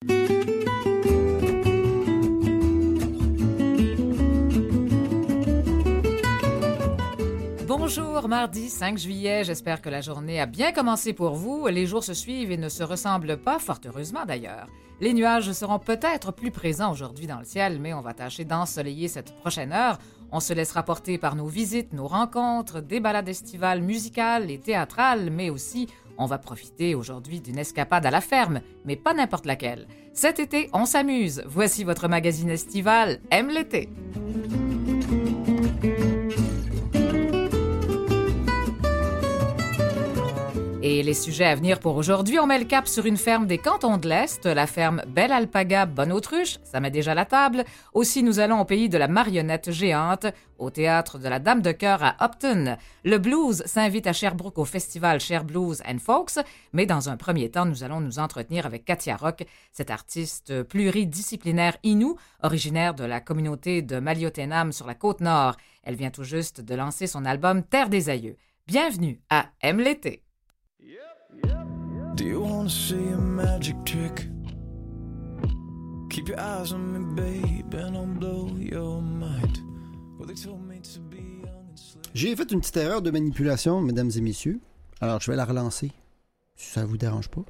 Bonjour, mardi 5 juillet, j'espère que la journée a bien commencé pour vous. Les jours se suivent et ne se ressemblent pas, fort heureusement d'ailleurs. Les nuages seront peut-être plus présents aujourd'hui dans le ciel, mais on va tâcher d'ensoleiller cette prochaine heure. On se laissera porter par nos visites, nos rencontres, des balades estivales musicales et théâtrales, mais aussi on va profiter aujourd'hui d'une escapade à la ferme, mais pas n'importe laquelle. Cet été, on s'amuse. Voici votre magazine estival Aime l'été. Et les sujets à venir pour aujourd'hui, on met le cap sur une ferme des Cantons de l'Est, la ferme Belle Alpaga Bonne Autruche, ça met déjà la table. Aussi, nous allons au pays de la marionnette géante, au théâtre de la Dame de Cœur à Upton. Le blues s'invite à Sherbrooke au festival Cher Blues and Folks, mais dans un premier temps, nous allons nous entretenir avec Katia Rock, cette artiste pluridisciplinaire inou, originaire de la communauté de Maliotenam sur la Côte-Nord. Elle vient tout juste de lancer son album Terre des Aïeux. Bienvenue à Aime l'été. Do you wanna see a magic trick? Keep your eyes on me, babe, and I'll blow your mind. Well, they told me to be young and slick. J'ai fait une petite erreur de manipulation, mesdames et messieurs. Alors, je vais la relancer, si ça vous dérange pas.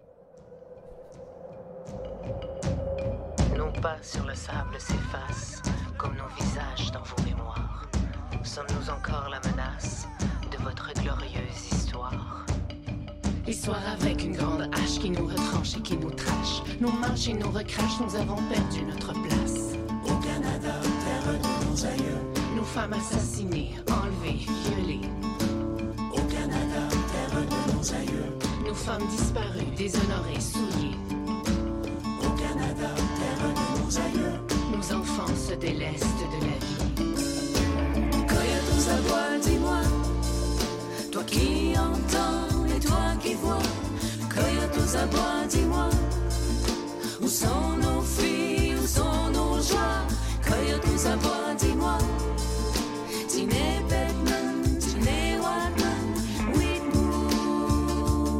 Nos pas sur le sable s'effacent, comme nos visages dans vos mémoires. Sommes-nous encore la menace de votre glorieuse histoire? Histoire avec une grande hache qui nous retranche et qui nous trache. Nous marche et nous recrache, nous avons perdu notre place. Au Canada, terre de nos aïeux. Nos femmes assassinées, enlevées, violées. Au Canada, terre de nos aïeux. Nos femmes disparues, déshonorées, souillées. Au Canada, terre de nos aïeux. Nos enfants se délestent de la vie. Coyote aux abois, dis-moi, toi qui entends. Toi qui vois, coyote aux abois, dis-moi, où sont nos filles, où sont nos joies? Coyote aux abois, dis-moi, Tiné Beckman, Tiné Wadman, Whitmoor.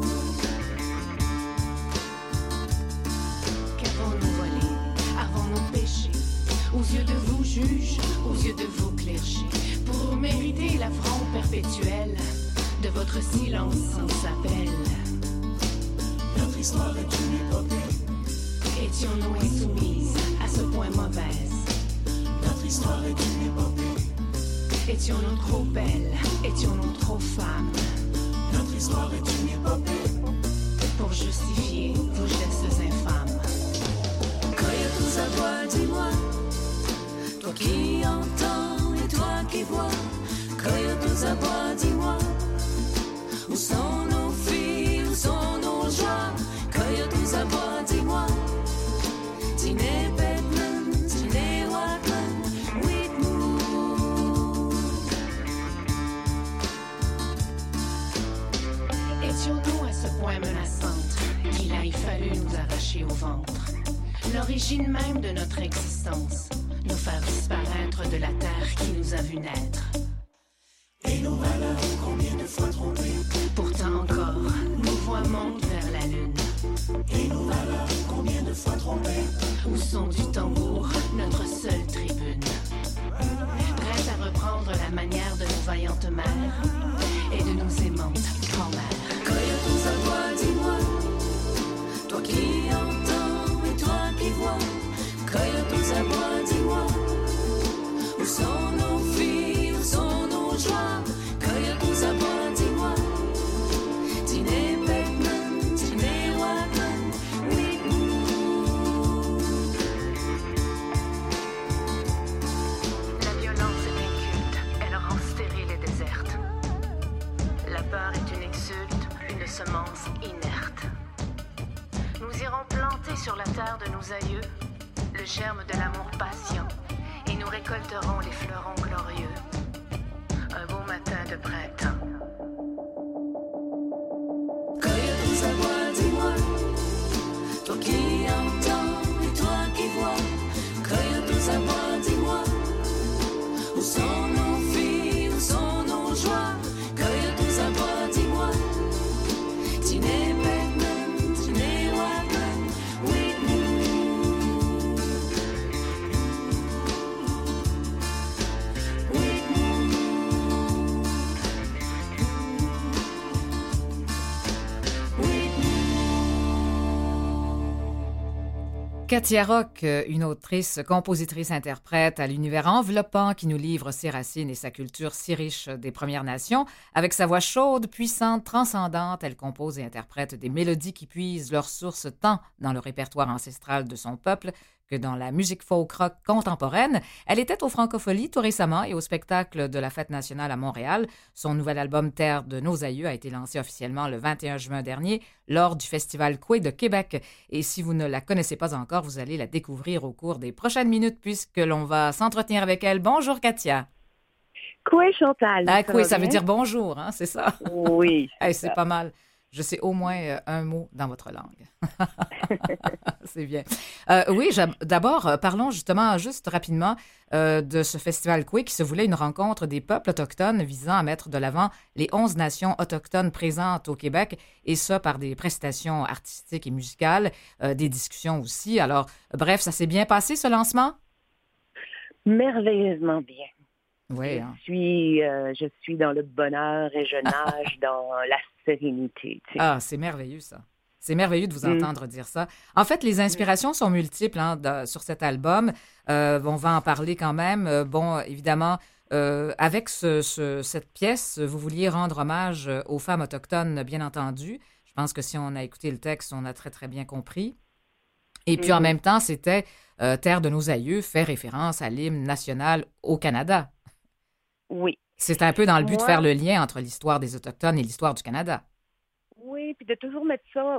Qu'avons-nous volé, avons-nous péché, aux yeux de vous juges, aux yeux de vous clergés, pour mériter l'affront perpétuel de votre silence sans appel. Notre histoire est une épopée. Étions-nous insoumises, à ce point mauvaises? Notre histoire est une épopée. Étions-nous trop belles? Étions-nous trop femmes? Notre histoire est une épopée. Pour justifier vos gestes infâmes. Coyote aux abois, dis-moi, toi qui entends et toi qui vois. Coyote aux abois, dis-moi, où sont nos filles, où sont nos joies? Coyote aux abois, dis-moi, Tiné Beckman, Tiné Wadman, Whitmoor. Étions-nous à ce point menaçante qu'il a fallu nous arracher au ventre l'origine même de notre existence, nous faire disparaître de la terre qui nous a vu naître? Et nos valeurs, combien de fois trompées? Pourtant encore, nos voix montent vers la lune. Et nos valeurs, combien de fois trompées? Au son du tambour, notre seule tribune. Prête à reprendre la manière de nos vaillantes mères et de nos aimantes grand-mères. Coyote aux abois, dis-moi, toi qui entends et toi qui vois. Coyote aux abois, dis-moi, où sont nos filles, où sont nos joies? Coyote aux abois, dis-moi, Tiné Beckman, Tiné Wadman, Whitmoor. La violence est inculte, elle rend stérile et déserte. La peur est une insulte, une semence inerte. Nous irons planter sur la terre de nos aïeux le germe de l'amour patient, et nous récolterons les fleurons glorieux. Un beau matin de printemps. Coyote aux abois, dis-moi, toi qui entends et toi qui vois. Coyote aux abois, dis-moi, où sont nos filles, où sont nos joies? Coyote aux abois, dis-moi, Tiné Beckman, Tiné Wadman, Whitmoor. Katia Rock, une autrice, compositrice, interprète à l'univers enveloppant qui nous livre ses racines et sa culture si riche des Premières Nations. Avec sa voix chaude, puissante, transcendante, elle compose et interprète des mélodies qui puisent leur source tant dans le répertoire ancestral de son peuple que dans la musique folk-rock contemporaine. Elle était au Francofolie tout récemment et au spectacle de la Fête nationale à Montréal. Son nouvel album Terre de nos aïeux a été lancé officiellement le 21 juin dernier lors du Festival Coué de Québec. Et si vous ne la connaissez pas encore, vous allez la découvrir au cours des prochaines minutes puisque l'on va s'entretenir avec elle. Bonjour Katia. Coué Chantal. Ah, Coué, ça veut dire bonjour, hein, c'est ça? Oui. Hey, c'est pas mal. Je sais au moins un mot dans votre langue. C'est bien. Oui, d'abord, parlons justement, juste rapidement, de ce festival Coué qui se voulait une rencontre des peuples autochtones visant à mettre de l'avant les 11 nations autochtones présentes au Québec, et ça par des prestations artistiques et musicales, des discussions aussi. Alors, bref, ça s'est bien passé, ce lancement? Merveilleusement bien. Oui. Je suis dans le bonheur et je nage dans la sérénité. Tu sais. Ah, c'est merveilleux, ça. C'est merveilleux de vous entendre dire ça. En fait, les inspirations sont multiples sur cet album. On va en parler quand même. Évidemment, avec cette pièce, vous vouliez rendre hommage aux femmes autochtones, bien entendu. Je pense que si on a écouté le texte, on a très, très bien compris. Et puis, en même temps, c'était Terre de nos aïeux, fait référence à l'hymne national au Canada. Oui. C'est un peu dans le but de faire le lien entre l'histoire des Autochtones et l'histoire du Canada. Oui, puis de toujours mettre ça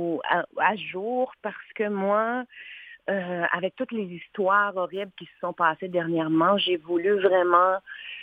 à jour parce que moi, avec toutes les histoires horribles qui se sont passées dernièrement, j'ai voulu vraiment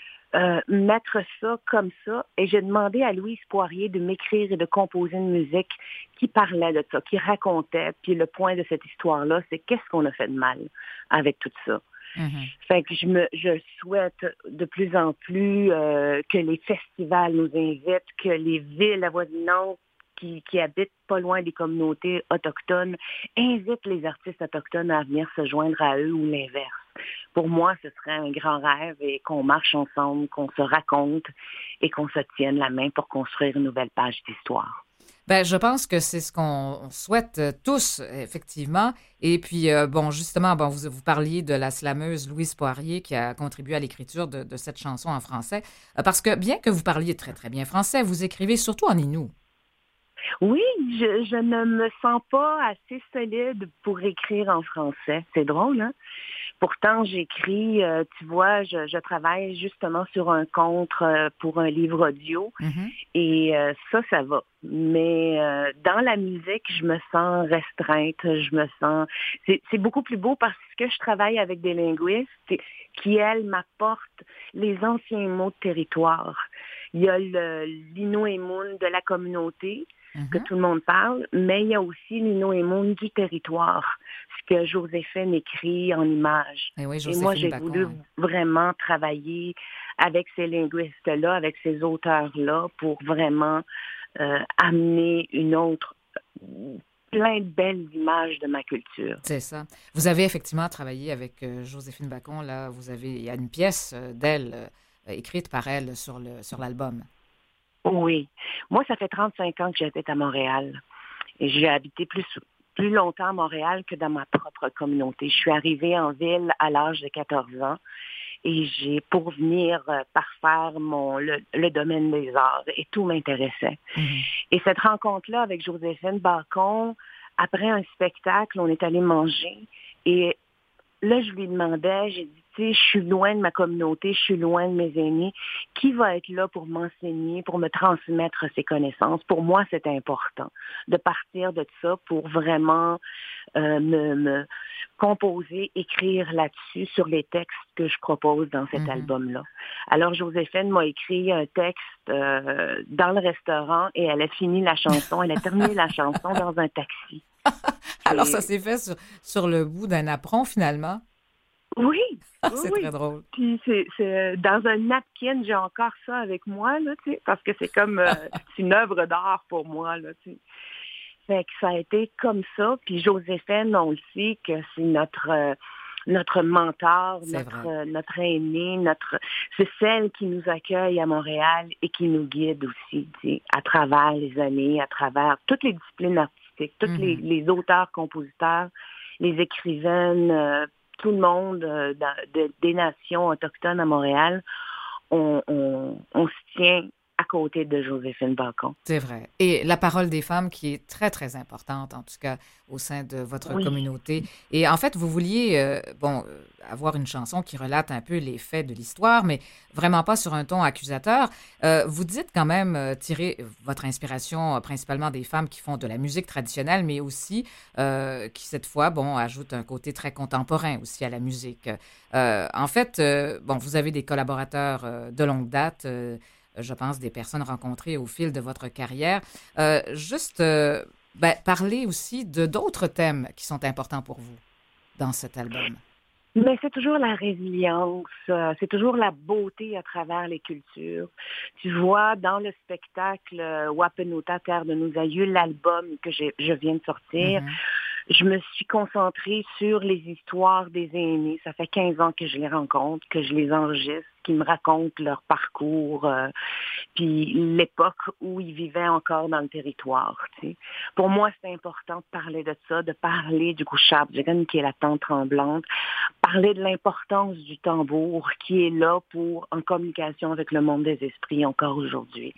mettre ça comme ça. Et j'ai demandé à Louise Poirier de m'écrire et de composer une musique qui parlait de ça, qui racontait. Puis le point de cette histoire-là, c'est qu'est-ce qu'on a fait de mal avec tout ça. Mm-hmm. Fait que je souhaite de plus en plus que les festivals nous invitent, que les villes avoisinantes qui habitent pas loin des communautés autochtones invitent les artistes autochtones à venir se joindre à eux ou l'inverse. Pour moi, ce serait un grand rêve et qu'on marche ensemble, qu'on se raconte et qu'on se tienne la main pour construire une nouvelle page d'histoire. Bien, je pense que c'est ce qu'on souhaite tous, effectivement. Et puis, justement, vous parliez de la slameuse Louise Poirier qui a contribué à l'écriture de cette chanson en français. Parce que bien que vous parliez très, très bien français, vous écrivez surtout en Innu. Oui, je ne me sens pas assez solide pour écrire en français. C'est drôle, hein? Pourtant, j'écris, tu vois, je travaille justement sur un contre pour un livre audio et ça va. Mais dans la musique, je me sens restreinte, c'est beaucoup plus beau parce que je travaille avec des linguistes qui, elles, m'apportent les anciens mots de territoire. Il y a l'Innu-et-Mun de la communauté, que tout le monde parle, mais il y a aussi l'Innu-et-Mun du territoire, ce que Joséphine écrit en images. Et moi, j'ai voulu vraiment travailler avec ces linguistes-là, avec ces auteurs-là, pour vraiment amener plein de belles images de ma culture. C'est ça. Vous avez effectivement travaillé avec Joséphine Bacon, là, il y a une pièce d'elle, écrite par elle sur l'album. Oui. Moi, ça fait 35 ans que j'habite à Montréal. Et j'ai habité plus longtemps à Montréal que dans ma propre communauté. Je suis arrivée en ville à l'âge de 14 ans et j'ai pour venir parfaire le domaine des arts et tout m'intéressait. Et cette rencontre-là avec Joséphine Bacon, après un spectacle, on est allé manger et là, je lui demandais, j'ai dit, tu sais, je suis loin de ma communauté, je suis loin de mes aînés. Qui va être là pour m'enseigner, pour me transmettre ses connaissances? Pour moi, c'est important de partir de ça pour vraiment me composer, écrire là-dessus sur les textes que je propose dans cet album-là. Alors, Joséphine m'a écrit un texte dans le restaurant et elle a fini la chanson, elle a terminé la chanson dans un taxi. Alors, ça s'est fait sur le bout d'un apron, finalement? Oui. C'est très drôle. Puis c'est dans un napkin, j'ai encore ça avec moi, là, tu sais, parce que c'est comme c'est une œuvre d'art pour moi, là, tu sais. Fait que ça a été comme ça. Puis Joséphine, on le sait que c'est notre mentor, notre aîné, c'est celle qui nous accueille à Montréal et qui nous guide aussi, tu sais, à travers les années, à travers toutes les disciplines artistiques, tous les auteurs, compositeurs les écrivaines, tout le monde des nations autochtones à Montréal, on se tient à côté de Joséphine Bacon. C'est vrai. Et la parole des femmes qui est très, très importante, en tout cas, au sein de votre communauté. Et en fait, vous vouliez, avoir une chanson qui relate un peu les faits de l'histoire, mais vraiment pas sur un ton accusateur. Vous dites quand même tirer votre inspiration principalement des femmes qui font de la musique traditionnelle, mais aussi qui, cette fois, ajoutent un côté très contemporain aussi à la musique. En fait, vous avez des collaborateurs de longue date, je pense, des personnes rencontrées au fil de votre carrière. Parler aussi de d'autres thèmes qui sont importants pour vous dans cet album. Mais c'est toujours la résilience, c'est toujours la beauté à travers les cultures. Tu vois, dans le spectacle Wapenota, Terre de nos aïeux, l'album que je viens de sortir, je me suis concentrée sur les histoires des aînés. Ça fait 15 ans que je les rencontre, que je les enregistre, qui me racontent leur parcours, puis l'époque où ils vivaient encore dans le territoire. Tu sais. Pour moi, c'est important de parler de ça, de parler du Couchab-Djigan, qui est la tante tremblante, parler de l'importance du tambour qui est là en communication avec le monde des esprits encore aujourd'hui.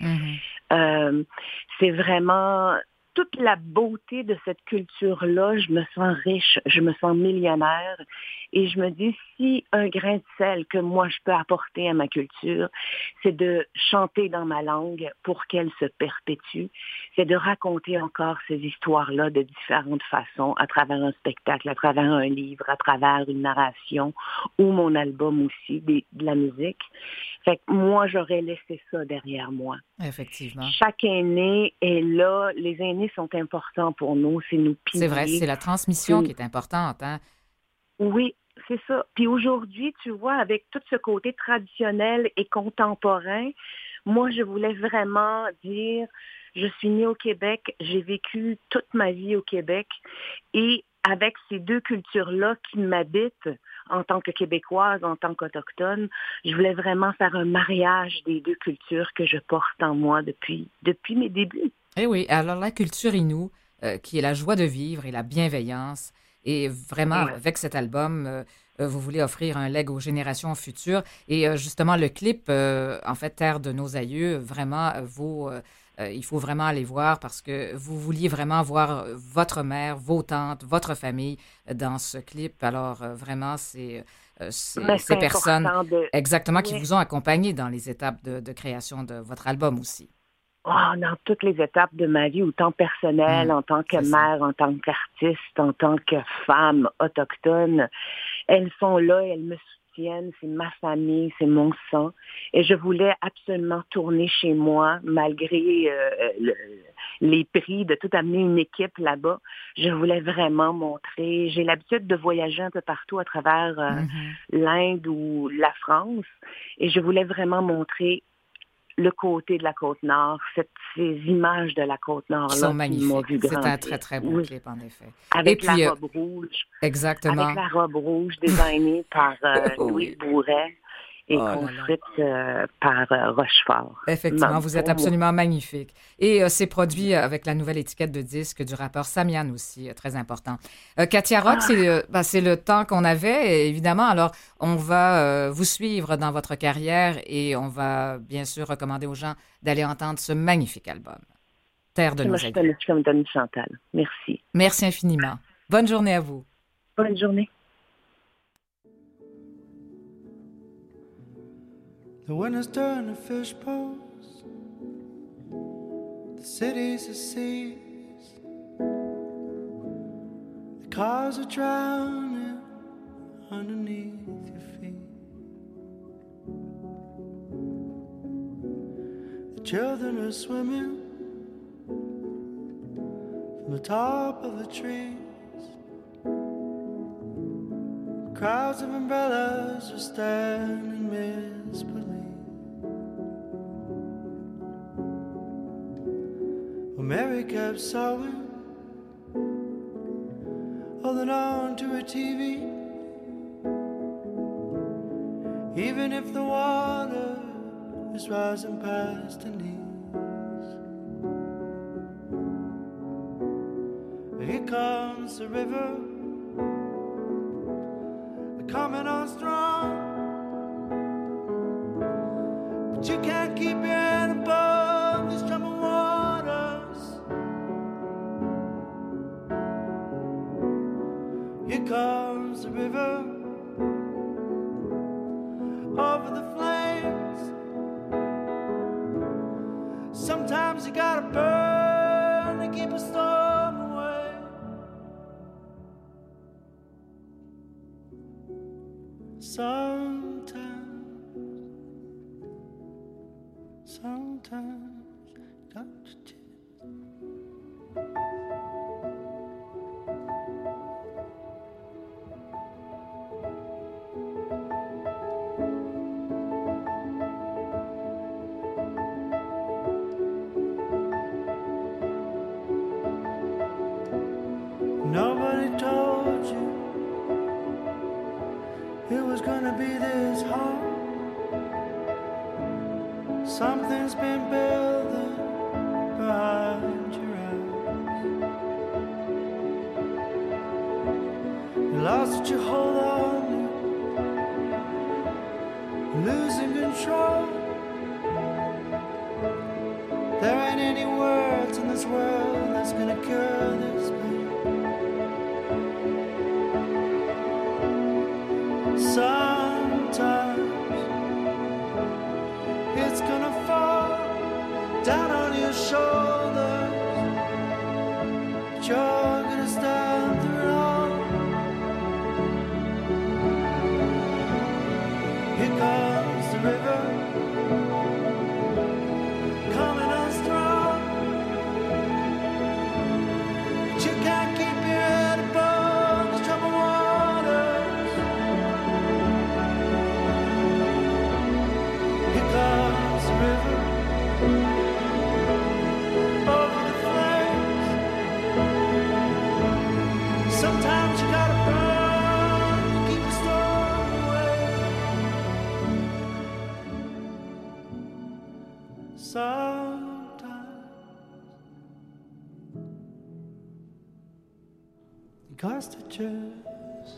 C'est vraiment toute la beauté de cette culture-là. Je me sens riche, je me sens millionnaire et je me dis, si un grain de sel que moi je peux apporter à ma culture, c'est de chanter dans ma langue pour qu'elle se perpétue, c'est de raconter encore ces histoires-là de différentes façons, à travers un spectacle, à travers un livre, à travers une narration ou mon album aussi, de la musique. Fait que moi, j'aurais laissé ça derrière moi. Effectivement. Chaque aîné est là. Les aînés sont importants pour nous. C'est nos piliers. C'est vrai, c'est la transmission qui est importante. Hein? Oui, c'est ça. Puis aujourd'hui, tu vois, avec tout ce côté traditionnel et contemporain, moi, je voulais vraiment dire, je suis née au Québec, j'ai vécu toute ma vie au Québec et avec ces deux cultures-là qui m'habitent en tant que Québécoise, en tant qu'Autochtone, je voulais vraiment faire un mariage des deux cultures que je porte en moi depuis mes débuts. Eh oui, alors la culture Innu, qui est la joie de vivre et la bienveillance, et vraiment, avec cet album, vous voulez offrir un legs aux générations futures. Et justement, le clip, en fait, Terre de nos aïeux, vraiment il faut vraiment aller voir parce que vous vouliez vraiment voir votre mère, vos tantes, votre famille dans ce clip. Alors, vraiment, c'est ces personnes exactement qui vous ont accompagné dans les étapes de création de votre album aussi. Dans toutes les étapes de ma vie, autant personnelle, en tant que mère, en tant qu'artiste, en tant que femme autochtone, elles sont là, elles me soutiennent, c'est ma famille, c'est mon sang. Et je voulais absolument tourner chez moi, malgré les prix, de tout amener une équipe là-bas. Je voulais vraiment montrer. J'ai l'habitude de voyager un peu partout à travers l'Inde ou la France. Et je voulais vraiment montrer le côté de la Côte-Nord, ces images de la Côte-Nord-là qui sont magnifiques. C'est un très, très beau clip, en effet. Avec la robe rouge. Exactement. Avec la robe rouge designée par Louise Bourret et construite par Rochefort. Effectivement, vous êtes absolument magnifique. Et c'est produit avec la nouvelle étiquette de disque du rappeur Samian aussi, très important. Katia Rock, c'est le temps qu'on avait, évidemment. Alors, on va vous suivre dans votre carrière et on va bien sûr recommander aux gens d'aller entendre ce magnifique album. Terre de nos aïeux. Je me donne Chantal. Merci. Merci infiniment. Bonne journée à vous. Bonne journée. The winter's turn to fish bowls, the cities are seas, the cars are drowning underneath your feet. The children are swimming from the top of the trees. Crowds of umbrellas are standing in misbelief. Mary kept sewing, holding on to her TV. Even if the water is rising past her knees. Here comes the river, coming on strong. But you can't keep your head above these troubled waters. Here comes the river over the flames. Sometimes you gotta burn to keep a storm away. Sometimes you got to choose. Nobody told you it was gonna be this hard. Something's been building behind your eyes. You lost what you hold on to, losing control. There ain't any words in this world that's gonna cure this pain. Sometimes it's gonna fall down on your shoulders, but you're gonna stand through it all. Here comes the river, coming on strong, but you can't keep your head above the troubled waters. Here comes the river over the flames. Sometimes you gotta burn to keep the storm away. Sometimes you got to choose.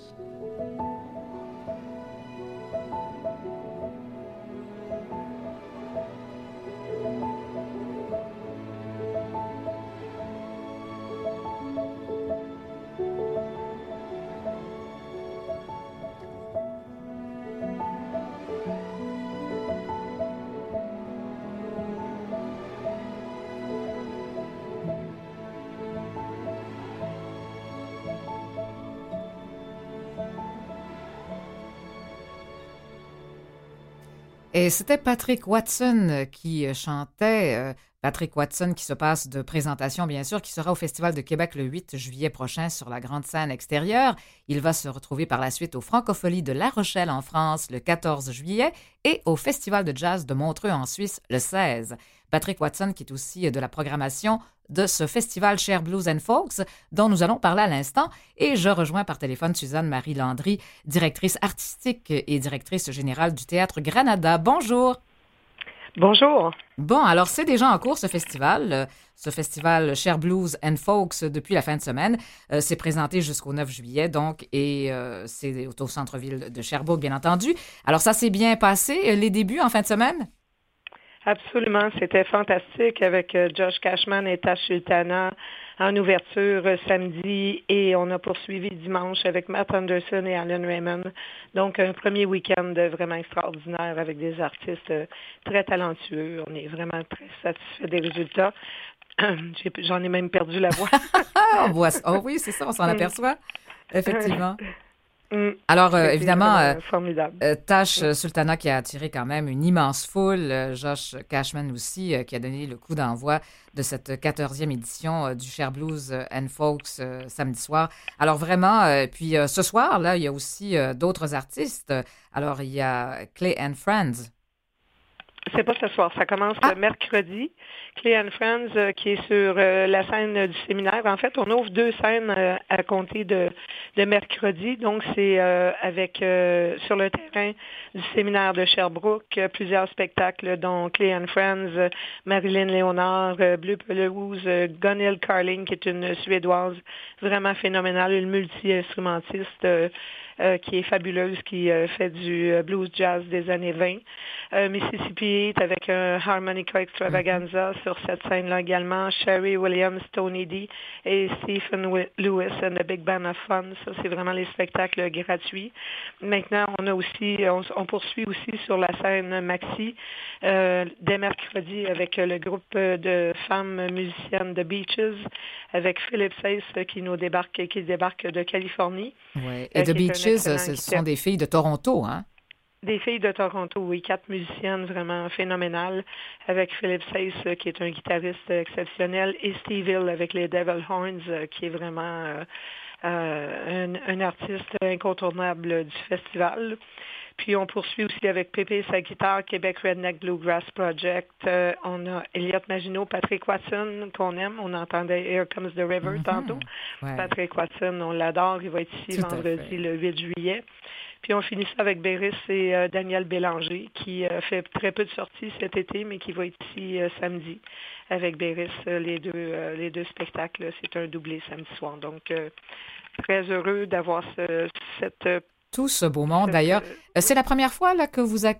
Et c'était Patrick Watson qui chantait. Patrick Watson qui se passe de présentation, bien sûr, qui sera au Festival de Québec le 8 juillet prochain sur la grande scène extérieure. Il va se retrouver par la suite aux Francopholies de La Rochelle en France le 14 juillet et au Festival de jazz de Montreux en Suisse le 16. Patrick Watson qui est aussi de la programmation de ce festival Cher Blues and Folks dont nous allons parler à l'instant. Et je rejoins par téléphone Suzanne-Marie Landry, directrice artistique et directrice générale du Théâtre Granada. Bonjour. Bonjour. Bon, alors c'est déjà en cours ce festival Cher Blues and Folks depuis la fin de semaine. C'est présenté jusqu'au 9 juillet donc et c'est au centre-ville de Sherbrooke bien entendu. Alors ça s'est bien passé, les débuts en fin de semaine? Absolument, c'était fantastique avec Josh Cashman et Tash Sultana en ouverture samedi et on a poursuivi dimanche avec Matt Anderson et Alan Raymond. Donc un premier week-end vraiment extraordinaire avec des artistes très talentueux. On est vraiment très satisfait des résultats. J'en ai même perdu la voix. Oh oui, c'est ça, on s'en aperçoit. Effectivement. Alors, évidemment, Tash Sultana qui a attiré quand même une immense foule, Josh Cashman aussi, qui a donné le coup d'envoi de cette 14e édition du Cher Blues and Folks samedi soir. Alors vraiment, puis ce soir, là, il y a aussi d'autres artistes. Alors, il y a Clay and Friends. C'est pas ce soir, ça commence mercredi. Clay and Friends qui est sur la scène du séminaire. En fait, on ouvre 2 scènes à compter de mercredi. Donc, c'est avec sur le terrain du séminaire de Sherbrooke, plusieurs spectacles dont Clay and Friends, Marilyn Léonard, Bleu Pelouse, Gunhild Carling, qui est une Suédoise vraiment phénoménale, une multi-instrumentiste qui est fabuleuse, qui fait du blues jazz des années 20. Mississippi Heat avec un harmonica extravaganza sur cette scène-là également. Sherry Williams, Tony D et Stephen Lewis and the Big Band of Fun. Ça, c'est vraiment les spectacles gratuits. Maintenant, on poursuit aussi sur la scène Maxi dès mercredi avec le groupe de femmes musiciennes The Beaches avec Philip Sace qui débarque de Californie. Oui. Et The Beaches, ce sont des filles de Toronto, hein? Des filles de Toronto, oui, 4 musiciennes vraiment phénoménales, avec Philip Sace, qui est un guitariste exceptionnel, et Steve Hill avec les Devil Horns, qui est vraiment un artiste incontournable du festival. Puis on poursuit aussi avec Pépé sa guitare, Québec Redneck Bluegrass Project. On a Elliott Maginot, Patrick Watson, qu'on aime. On entendait Here Comes the River tantôt. Ouais. Patrick Watson, on l'adore. Il va être ici vendredi le 8 juillet. Puis on finit ça avec Béris et Daniel Bélanger, qui fait très peu de sorties cet été, mais qui va être ici samedi avec Béris. Les deux spectacles, c'est un doublé samedi soir. Donc, très heureux d'avoir cette tout ce beau monde. D'ailleurs, c'est la première fois là, que vous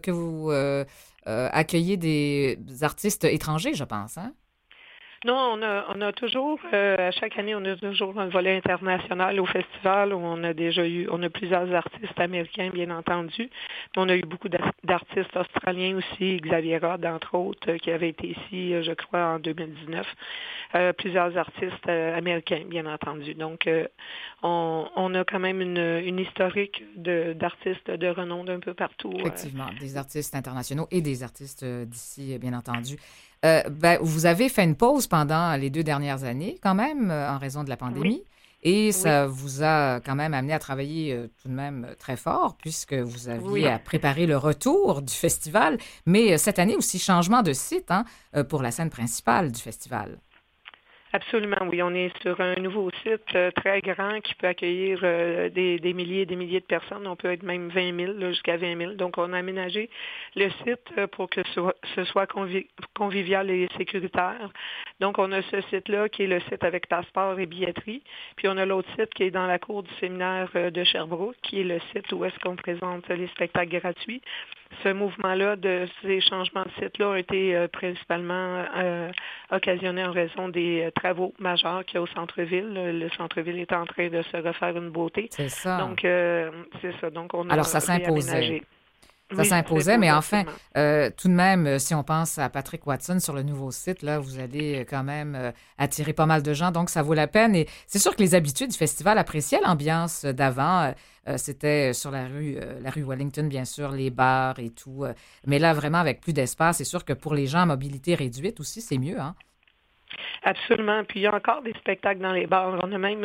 accueillez des artistes étrangers, je pense, hein? Non, on a toujours, à chaque année, on a toujours un volet international au festival où on a plusieurs artistes américains, bien entendu. Mais on a eu beaucoup d'artistes australiens aussi, Xavier Rod, entre autres, qui avait été ici, je crois, en 2019. Plusieurs artistes américains, bien entendu. Donc, on a quand même une historique d'artistes de renom d'un peu partout. Effectivement, des artistes internationaux et des artistes d'ici, bien entendu. Vous avez fait une pause pendant les 2 dernières années, quand même, en raison de la pandémie. Oui. Et ça vous a quand même amené à travailler tout de même très fort, puisque vous aviez à préparer le retour du festival. Mais cette année aussi, changement de site pour la scène principale du festival. Absolument, oui. On est sur un nouveau site très grand qui peut accueillir des milliers et des milliers de personnes. On peut être même 20 000, jusqu'à 20 000. Donc, on a aménagé le site pour que ce soit convivial et sécuritaire. Donc, on a ce site-là qui est le site avec passeport et billetterie. Puis, on a l'autre site qui est dans la cour du séminaire de Sherbrooke, qui est le site où est-ce qu'on présente les spectacles gratuits. Ce mouvement-là, de ces changements de site-là, ont été principalement occasionnés en raison des travaux majeurs qu'il y a au centre-ville. Le centre-ville est en train de se refaire une beauté. C'est ça. Donc, c'est ça. Donc, on a Alors, ça s'imposait. Ça s'imposait, mais enfin, tout de même, si on pense à Patrick Watson sur le nouveau site, là, vous allez quand même attirer pas mal de gens, donc ça vaut la peine. Et c'est sûr que les habitués du festival appréciaient l'ambiance d'avant. C'était sur la rue Wellington, bien sûr, les bars et tout. Mais là, vraiment, avec plus d'espace, c'est sûr que pour les gens à mobilité réduite aussi, c'est mieux, hein? Absolument. Puis il y a encore des spectacles dans les bars. On a même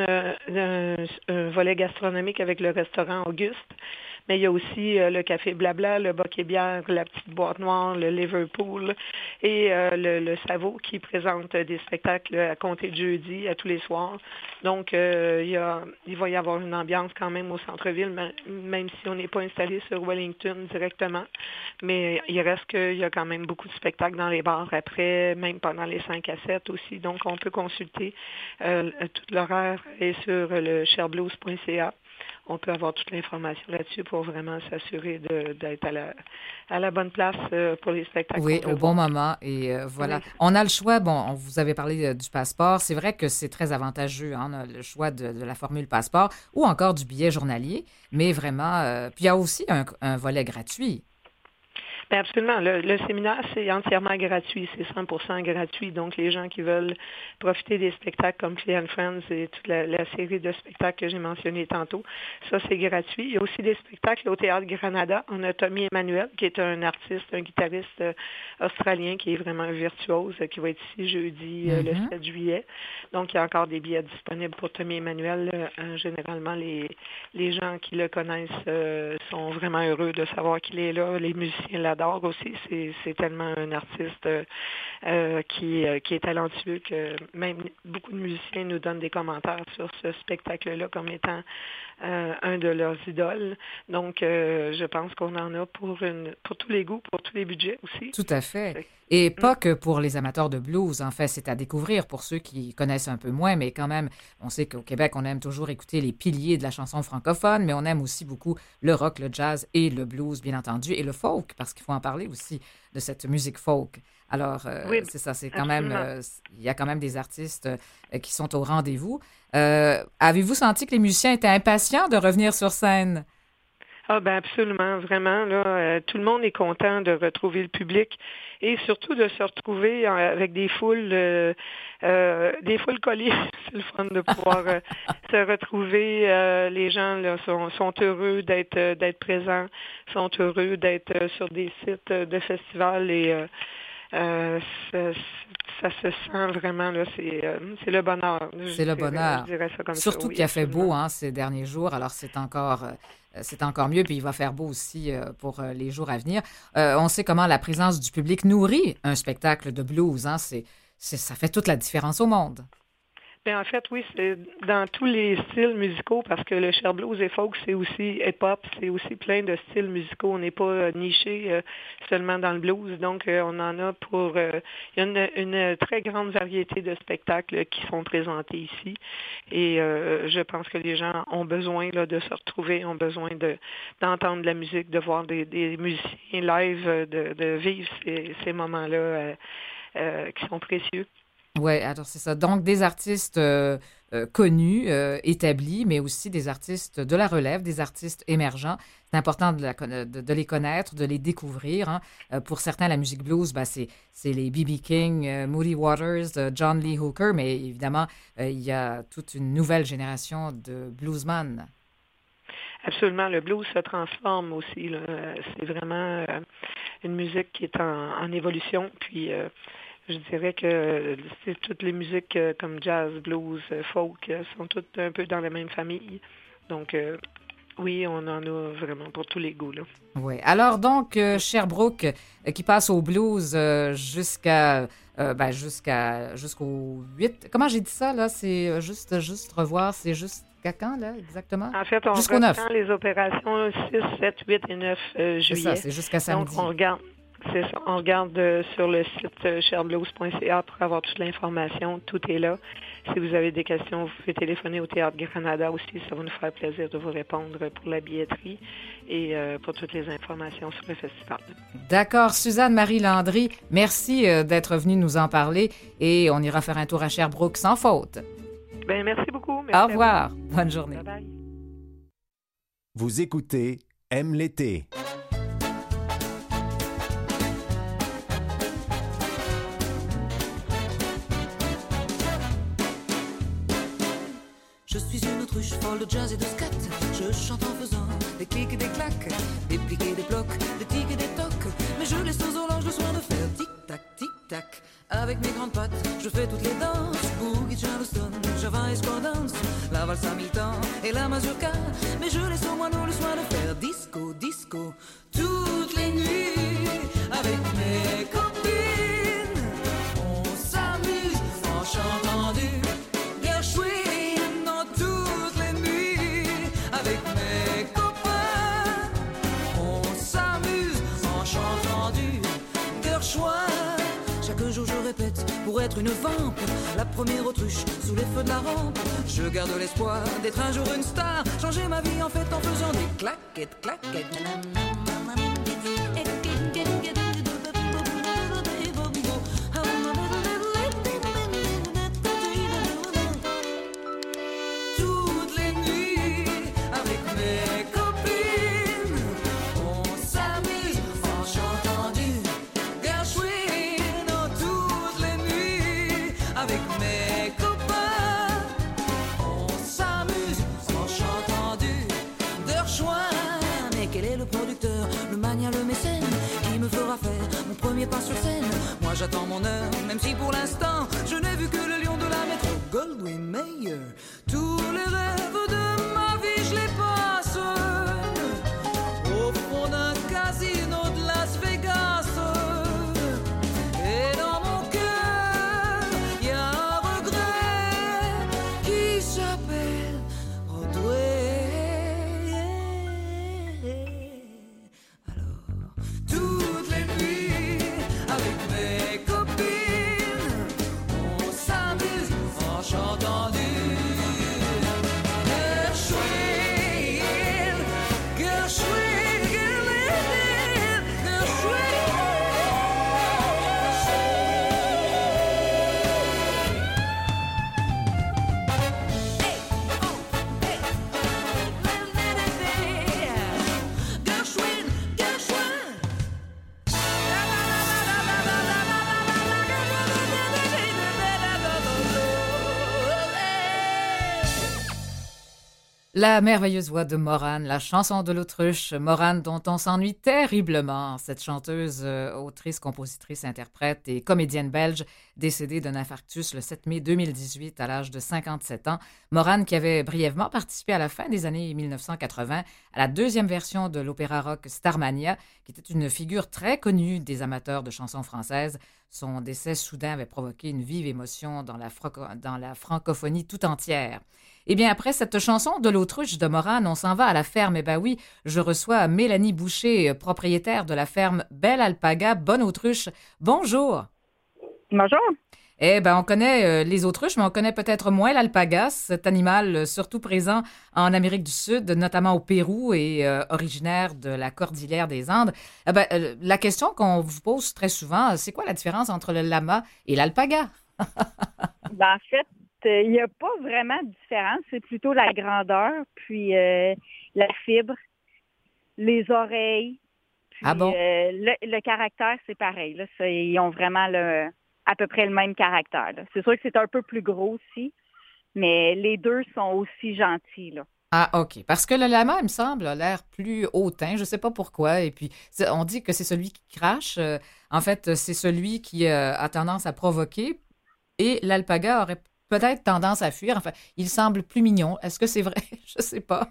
un volet gastronomique avec le restaurant Auguste. Mais il y a aussi le Café Blabla, le Boc et Bière, la Petite Boîte Noire, le Liverpool et le Savo qui présente des spectacles à compter de jeudi à tous les soirs. Donc, il va y avoir une ambiance quand même au centre-ville, même si on n'est pas installé sur Wellington directement. Mais il reste qu'il y a quand même beaucoup de spectacles dans les bars après, même pendant les 5 à 7 aussi. Donc, on peut consulter. Tout l'horaire est sur le sherblues.ca. On peut avoir toute l'information là-dessus pour vraiment s'assurer d'être à la bonne place pour les spectacles. Oui, au bon moment. Et voilà. Oui. On a le choix. Bon, on vous avait parlé du passeport. C'est vrai que c'est très avantageux. On a le choix de la formule passeport ou encore du billet journalier. Mais vraiment, puis il y a aussi un volet gratuit. Bien, absolument. Le séminaire, c'est entièrement gratuit. C'est 100% gratuit. Donc, les gens qui veulent profiter des spectacles comme Clay and Friends et toute la série de spectacles que j'ai mentionnés tantôt, ça, c'est gratuit. Il y a aussi des spectacles au Théâtre Granada. On a Tommy Emmanuel, qui est un artiste, un guitariste australien qui est vraiment un virtuose, qui va être ici jeudi, le 7 juillet. Donc, il y a encore des billets disponibles pour Tommy Emmanuel. Généralement, les gens qui le connaissent sont vraiment heureux de savoir qu'il est là. Les musiciens l'adorent aussi. C'est tellement un artiste qui est talentueux que même beaucoup de musiciens nous donnent des commentaires sur ce spectacle-là comme étant un de leurs idoles. Donc, je pense qu'on en a pour tous les goûts, pour tous les budgets aussi. Tout à fait. Et pas que pour les amateurs de blues. En fait, c'est à découvrir pour ceux qui connaissent un peu moins, mais quand même, on sait qu'au Québec, on aime toujours écouter les piliers de la chanson francophone, mais on aime aussi beaucoup le rock, le jazz et le blues, bien entendu, et le folk, parce qu'il faut en parler aussi de cette musique folk. Alors, oui, c'est ça, c'est quand absolument. même, il y a quand même des artistes qui sont au rendez-vous. Avez-vous senti que les musiciens étaient impatients de revenir sur scène? Ah ben absolument, vraiment là, tout le monde est content de retrouver le public et surtout de se retrouver avec des foules collées. C'est le fun de pouvoir se retrouver. Les gens là sont heureux d'être présents, sont heureux d'être sur des sites de festivals et ça se sent vraiment, là, c'est le bonheur. C'est le bonheur. Je dirais ça comme Surtout ça, oui, qu'il a fait absolument. beau ces derniers jours, alors c'est encore mieux, puis il va faire beau aussi pour les jours à venir. On sait comment la présence du public nourrit un spectacle de blues. Ça fait toute la différence au monde. Bien, en fait, oui, c'est dans tous les styles musicaux, parce que le Cher Blues et folk, c'est aussi hip-hop, c'est aussi plein de styles musicaux. On n'est pas niché seulement dans le blues. Donc, on en a il y a une très grande variété de spectacles qui sont présentés ici. Et je pense que les gens ont besoin là, de se retrouver, ont besoin d'entendre de la musique, de voir des musiciens live, de vivre ces moments-là qui sont précieux. Oui, alors c'est ça. Donc, des artistes connus, établis, mais aussi des artistes de la relève, des artistes émergents. C'est important de les connaître, de les découvrir. Hein. Pour certains, la musique blues, c'est les B.B. King, Moody Waters, John Lee Hooker, mais évidemment, il y a toute une nouvelle génération de bluesmen. Absolument, le blues se transforme aussi, là. C'est vraiment une musique qui est en évolution. Puis, je dirais que c'est toutes les musiques comme jazz, blues, folk sont toutes un peu dans la même famille. Donc, oui, on en a vraiment pour tous les goûts, là. Oui. Alors donc, Sherbrooke, qui passe au blues jusqu'au 8. Comment j'ai dit ça, là? C'est juste revoir, c'est jusqu'à quand, là, exactement? En fait, on Jusqu'au 9. reprend les opérations 6, 7, 8 et 9 juillet. C'est ça, c'est jusqu'à samedi. Donc, on regarde sur le site cherblues.ca pour avoir toute l'information. Tout est là. Si vous avez des questions, vous pouvez téléphoner au Théâtre Granada aussi. Ça va nous faire plaisir de vous répondre pour la billetterie et pour toutes les informations sur le festival. D'accord. Suzanne-Marie Landry, merci d'être venue nous en parler et on ira faire un tour à Sherbrooke sans faute. Bien, merci beaucoup. Merci Au revoir. Bonne journée. Bye-bye. Vous écoutez Aime l'été. Je suis une autruche folle de jazz et de scat. Je chante en faisant des clics et des claques, des pliques et des blocs, des tics et des tocs. Mais je laisse aux horloges le soin de faire tic-tac, tic-tac. Avec mes grandes pattes, je fais toutes les danses. Boogie, Charleston, Java et Square Dance, la valse à mi-temps et la mazurka. Mais je laisse aux moineaux le soin de faire disco, disco. Toutes les nuits, avec mes copines, on s'amuse en chantant du Gershwin. Dans toutes les nuits, avec mes copains, on s'amuse en chantant du Gershwin. Chaque jour je répète pour être une vampe, la première autruche sous les feux de la rampe. Je garde l'espoir d'être un jour une star, changer ma vie en fait en faisant des claquettes, claquettes. Toutes les nuits avec mes copines, on s'amuse en chantant du Gershwin. Toutes les nuits avec mes copains, on s'amuse en chantant du Gershwin. Mais quel est le producteur, le mania, le mécène qui me fera faire mon premier pas sur scène? Moi j'attends mon heure, même si pour l'instant je n'ai vu que le lion de la métro, Goldwyn Mayer. Tous les rêves de ma vie je les passe La merveilleuse voix de Morane, la chanson de l'autruche, Morane dont on s'ennuie terriblement. Cette chanteuse, autrice, compositrice, interprète et comédienne belge, décédée d'un infarctus le 7 mai 2018 à l'âge de 57 ans. Morane qui avait brièvement participé à la fin des années 1980 à la deuxième version de l'opéra rock Starmania, qui était une figure très connue des amateurs de chansons françaises. Son décès soudain avait provoqué une vive émotion dans la francophonie tout entière. Eh bien, après cette chanson de l'autruche de Morane, on s'en va à la ferme. Eh bien oui, je reçois Mélanie Boucher, propriétaire de la ferme Belle Alpaga, Bonne Autruche. Bonjour. Bonjour. Eh bien, on connaît les autruches, mais on connaît peut-être moins l'alpaga, cet animal surtout présent en Amérique du Sud, notamment au Pérou et originaire de la cordillère des Andes. La question qu'on vous pose très souvent, c'est quoi la différence entre le lama et l'alpaga? En fait, il n'y a pas vraiment de différence. C'est plutôt la grandeur, puis la fibre, les oreilles. Puis, le caractère, c'est pareil. Là. Ils ont vraiment à peu près le même caractère. Là. C'est sûr que c'est un peu plus gros aussi, mais les deux sont aussi gentils. Là. Ah, OK. Parce que le lama, il me semble, a l'air plus hautain. Je ne sais pas pourquoi. Et puis, on dit que c'est celui qui crache. En fait, c'est celui qui a tendance à provoquer. Et l'alpaga aurait peut-être tendance à fuir. Enfin, il semble plus mignon. Est-ce que c'est vrai? Je ne sais pas.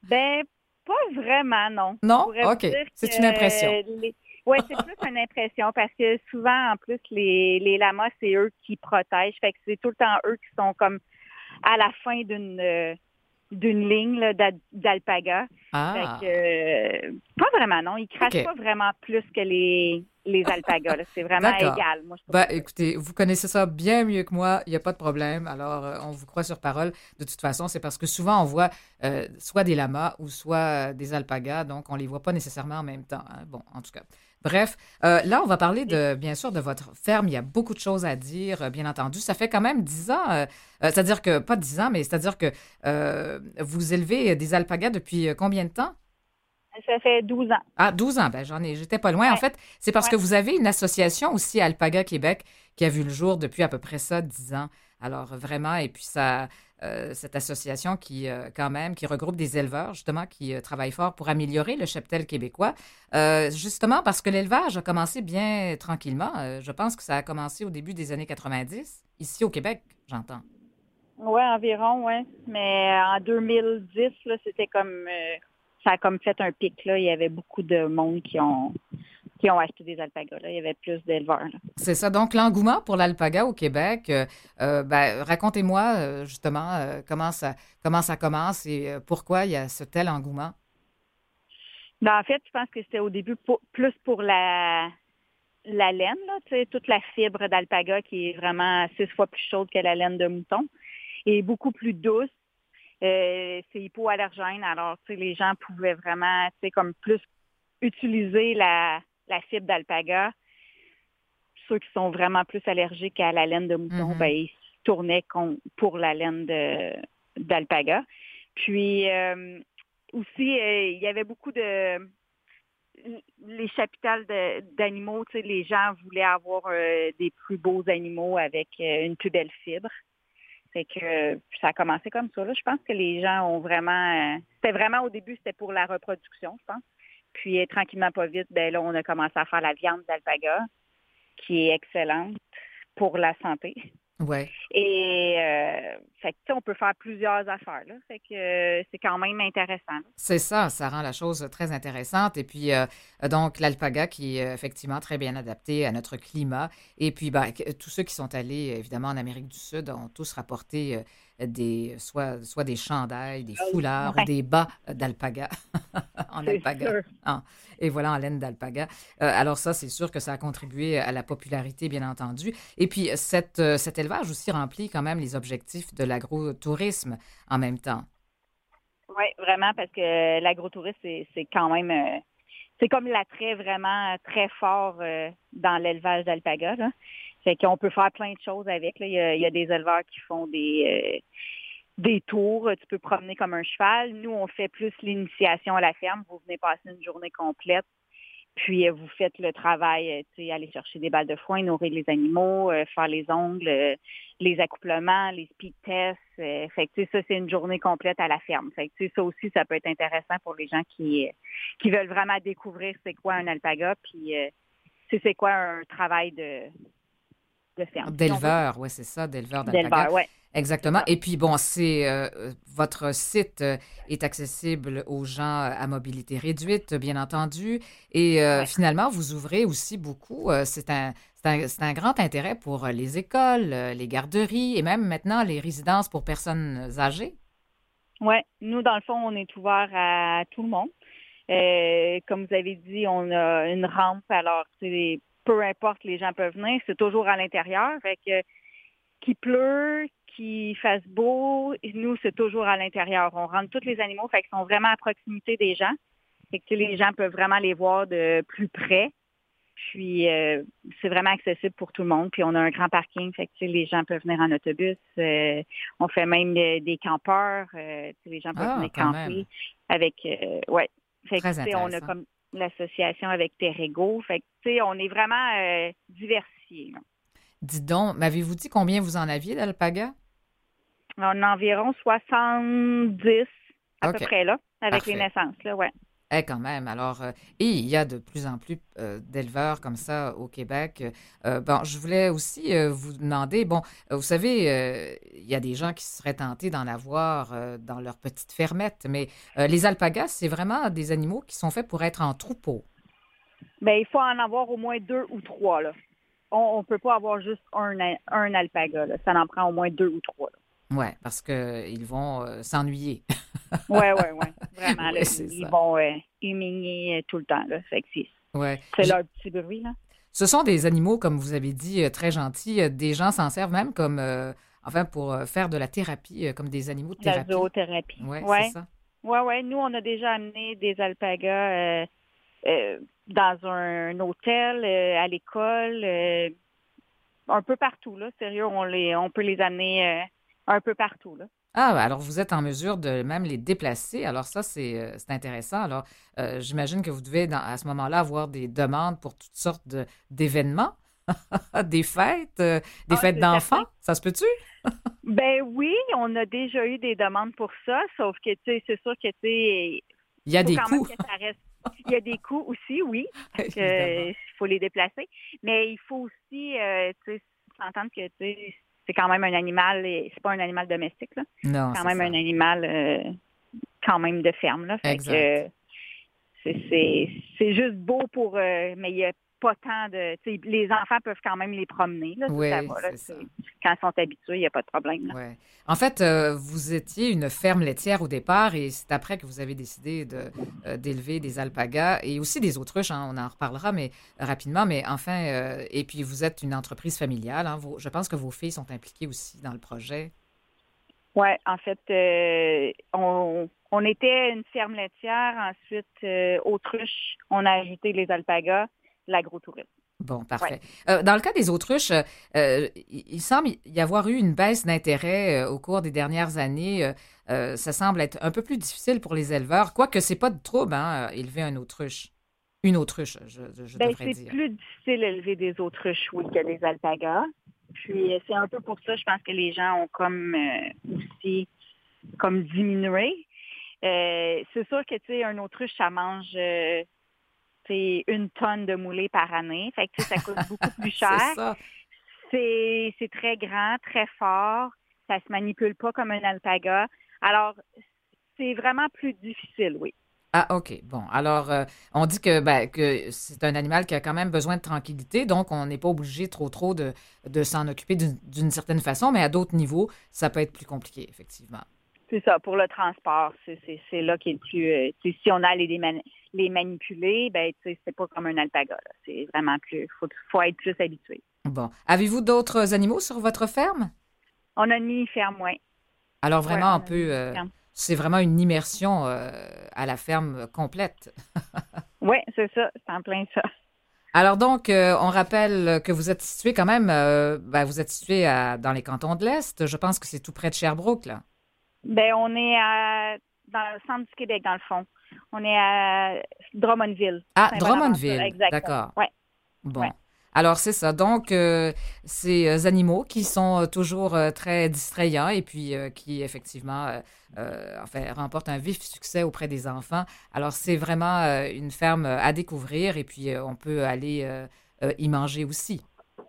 Pas vraiment, non. Non? OK. C'est une impression. Oui, c'est plus une impression parce que souvent, en plus, les lamas, c'est eux qui protègent. Fait que c'est tout le temps eux qui sont comme à la fin d'une ligne là, d'alpaga. Ah. Fait que, pas vraiment, non. Ils crachent pas vraiment plus que les alpagas. Là. C'est vraiment égal. Moi, écoutez, vous connaissez ça bien mieux que moi. Il n'y a pas de problème. Alors, on vous croit sur parole. De toute façon, c'est parce que souvent, on voit soit des lamas ou soit des alpagas. Donc, on ne les voit pas nécessairement en même temps. Hein. Bon, en tout cas. Bref, là, on va parler bien sûr, de votre ferme. Il y a beaucoup de choses à dire, bien entendu. Ça fait quand même 10 ans, c'est-à-dire que, pas 10 ans, mais c'est-à-dire que vous élevez des alpagas depuis combien de temps? Ça fait 12 ans. Ah, 12 ans, j'étais pas loin. Ouais. En fait, c'est parce que vous avez une association aussi, Alpaga Québec, qui a vu le jour depuis à peu près ça, 10 ans. Alors, vraiment, et puis cette association qui regroupe des éleveurs, justement, qui travaillent fort pour améliorer le cheptel québécois, justement parce que l'élevage a commencé bien tranquillement. Je pense que ça a commencé au début des années 90, ici au Québec, j'entends. Oui, environ, oui. Mais en 2010, là, c'était comme... ça a comme fait un pic, là. Il y avait beaucoup de monde qui ont acheté des alpagas, là. Il y avait plus d'éleveurs, là. C'est ça. Donc, l'engouement pour l'alpaga au Québec, racontez-moi, justement, comment ça commence et pourquoi il y a ce tel engouement. En fait, je pense que c'était au début plus pour la laine, là. Tu sais, toute la fibre d'alpaga qui est vraiment 6 fois plus chaude que la laine de mouton et beaucoup plus douce. C'est hypoallergène, alors tu sais, les gens pouvaient vraiment, tu sais, comme plus utiliser la fibre d'alpaga. Ceux qui sont vraiment plus allergiques à la laine de mouton, ils se tournaient pour la laine d'alpaga. Puis aussi, il y avait beaucoup de les chapitales d'animaux, tu sais, les gens voulaient avoir des plus beaux animaux avec une plus belle fibre. C'est que ça a commencé comme ça. Là. Je pense que les gens ont vraiment... c'était vraiment au début, c'était pour la reproduction, je pense. Puis tranquillement, pas vite, là, on a commencé à faire la viande d'alpaga, qui est excellente pour la santé. Ouais. Et fait que, on peut faire plusieurs affaires. Là. Fait que c'est quand même intéressant. Là. C'est ça rend la chose très intéressante. Et puis, donc, l'alpaga qui est effectivement très bien adapté à notre climat. Et puis, tous ceux qui sont allés, évidemment, en Amérique du Sud ont tous rapporté soit des chandails, des foulards ou des bas d'alpaga en alpaga. Ah, et voilà, en laine d'alpaga. Alors ça, c'est sûr que ça a contribué à la popularité, bien entendu. Et puis, cet élevage aussi remplit quand même les objectifs de l'agrotourisme en même temps. Oui, vraiment, parce que l'agrotourisme, c'est quand même... c'est comme l'attrait vraiment très fort dans l'élevage d'alpaga, là. Fait qu'on peut faire plein de choses avec. Là. Il y a des éleveurs qui font des tours. Tu peux promener comme un cheval. Nous, on fait plus l'initiation à la ferme. Vous venez passer une journée complète. Puis vous faites le travail, aller chercher des balles de foin, nourrir les animaux, faire les ongles, les accouplements, les speed tests. Fait que ça, c'est une journée complète à la ferme. Fait que ça aussi, ça peut être intéressant pour les gens qui veulent vraiment découvrir c'est quoi un alpaga, puis c'est quoi un travail de ferme. D'éleveur, oui, c'est ça, d'éleveur d'alpaga. D'éleveur, oui. Exactement. Et puis, bon, votre site est accessible aux gens à mobilité réduite, bien entendu. Et finalement, vous ouvrez aussi beaucoup. C'est un grand intérêt pour les écoles, les garderies et même maintenant les résidences pour personnes âgées. Oui. Nous, dans le fond, on est ouvert à tout le monde. Comme vous avez dit, on a une rampe. Alors, peu importe, les gens peuvent venir. C'est toujours à l'intérieur. Fait que qu'il pleut, qu'il fasse beau, nous, c'est toujours à l'intérieur. On rentre tous les animaux, fait qu'ils sont vraiment à proximité des gens. Fait que les gens peuvent vraiment les voir de plus près. Puis, c'est vraiment accessible pour tout le monde. Puis, on a un grand parking, fait que les gens peuvent venir en autobus. On fait même des campeurs. Les gens peuvent venir camper avec... Fait que, on a comme l'association avec Terrego. Fait que, on est vraiment diversifiés. Dis donc, m'avez-vous dit combien vous en aviez d'alpagas? On a environ 70 à peu près, là, avec Parfait. les naissances, là, ouais. Quand même. Alors, et il y a de plus en plus d'éleveurs comme ça au Québec. Bon, je voulais aussi vous demander, bon, vous savez, il y a des gens qui seraient tentés d'en avoir dans leur petite fermette, mais les alpagas, c'est vraiment des animaux qui sont faits pour être en troupeau. Bien, il faut en avoir au moins 2 ou 3, là. On ne peut pas avoir juste un alpaga, là. Ça en prend au moins 2 ou 3, là. Oui, parce qu'ils vont s'ennuyer. Oui. Vraiment, là, c'est ils ça. vont humilier tout le temps, là. Fait que c'est leur petit bruit, là. Ce sont des animaux, comme vous avez dit, très gentils. Des gens s'en servent même comme, pour faire de la thérapie, comme des animaux de thérapie. La zoothérapie. Oui, Ouais. c'est ça. Oui. Nous, on a déjà amené des alpagas dans un hôtel, à l'école, un peu partout, là. Sérieux, on peut les amener un peu partout, là. Ah, alors vous êtes en mesure de même les déplacer. Alors ça, c'est intéressant. Alors, j'imagine que vous devez, à ce moment-là, avoir des demandes pour toutes sortes d'événements, des fêtes, des fêtes d'enfants. Ça se peut-tu? Ben oui, on a déjà eu des demandes pour ça, sauf que, c'est sûr que, il y a des coûts. Il y a des coûts aussi, oui. Il faut les déplacer. Mais il faut aussi, s'entendre que, c'est quand même un animal, c'est pas un animal domestique, là. Non, c'est quand même un animal quand même de ferme, là. Fait exact. Que c'est juste beau pour mais il y a pas tant de les enfants peuvent quand même les promener, là, oui, ça va, là, c'est ça. quand ils sont habitués, il n'y a pas de problème, là. Ouais. En fait, vous étiez une ferme laitière au départ et c'est après que vous avez décidé d'élever des alpagas et aussi des autruches, hein, on en reparlera mais rapidement, mais enfin, et puis vous êtes une entreprise familiale, hein, je pense que vos filles sont impliquées aussi dans le projet. Oui, en fait, on était une ferme laitière, ensuite, autruche, on a ajouté les alpagas, l'agrotourisme. Bon, parfait. Ouais. Dans le cas des autruches, il semble y avoir eu une baisse d'intérêt au cours des dernières années. Ça semble être un peu plus difficile pour les éleveurs, quoique c'est pas de trouble, hein, élever une autruche. Une autruche, je devrais dire. C'est plus difficile d'élever des autruches, oui, que des alpagas. Puis c'est un peu pour ça, je pense que les gens ont comme aussi comme diminué. C'est sûr que, un autruche, ça mange... c'est 1 tonne de moulée par année. Fait que ça coûte beaucoup plus cher. C'est ça. C'est très grand, très fort. Ça se manipule pas comme un alpaga. Alors, c'est vraiment plus difficile, oui. Ah, OK. Bon, alors, on dit que c'est un animal qui a quand même besoin de tranquillité, donc on n'est pas obligé trop de s'en occuper d'une certaine façon, mais à d'autres niveaux, ça peut être plus compliqué, effectivement. C'est ça, pour le transport, c'est là qui est le plus... si on a les manipuler, c'est pas comme un alpaga, là. C'est vraiment plus... faut être plus habitué. Bon. Avez-vous d'autres animaux sur votre ferme? On a une mini-ferme, oui. Alors vraiment, c'est vraiment une immersion à la ferme complète. Oui, c'est ça, c'est en plein ça. Alors donc, on rappelle que vous êtes situé quand même, vous êtes situé dans les cantons de l'Est. Je pense que c'est tout près de Sherbrooke, là. On est dans le centre du Québec, dans le fond. On est à Drummondville. Ah, Saint-Bonaventure, Drummondville, exactement. d'accord. Ouais. Bon. Ouais. Alors, c'est ça. Donc, ces animaux qui sont toujours très distrayants et puis qui, effectivement, remportent un vif succès auprès des enfants. Alors, c'est vraiment une ferme à découvrir et puis on peut aller y manger aussi.